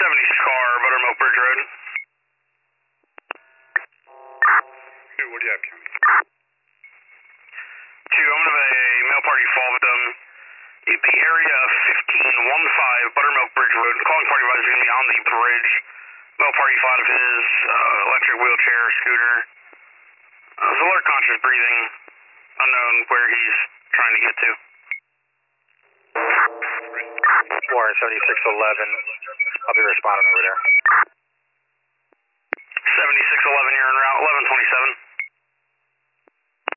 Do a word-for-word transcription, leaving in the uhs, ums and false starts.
seventy-six car, Buttermilk Bridge Road. Two, what do you have, County? Two, I'm going to have a male party fall victim. It'd be area fifteen fifteen, Buttermilk Bridge Road. Calling party advisor is going to be on the bridge. Male party fought of his uh, electric wheelchair, scooter. Uh, was alert, conscious, breathing. Unknown where he's trying to get to. Warren seventy-six eleven. I'll be responding over there. seventy-six eleven, you're en route. eleven twenty-seven.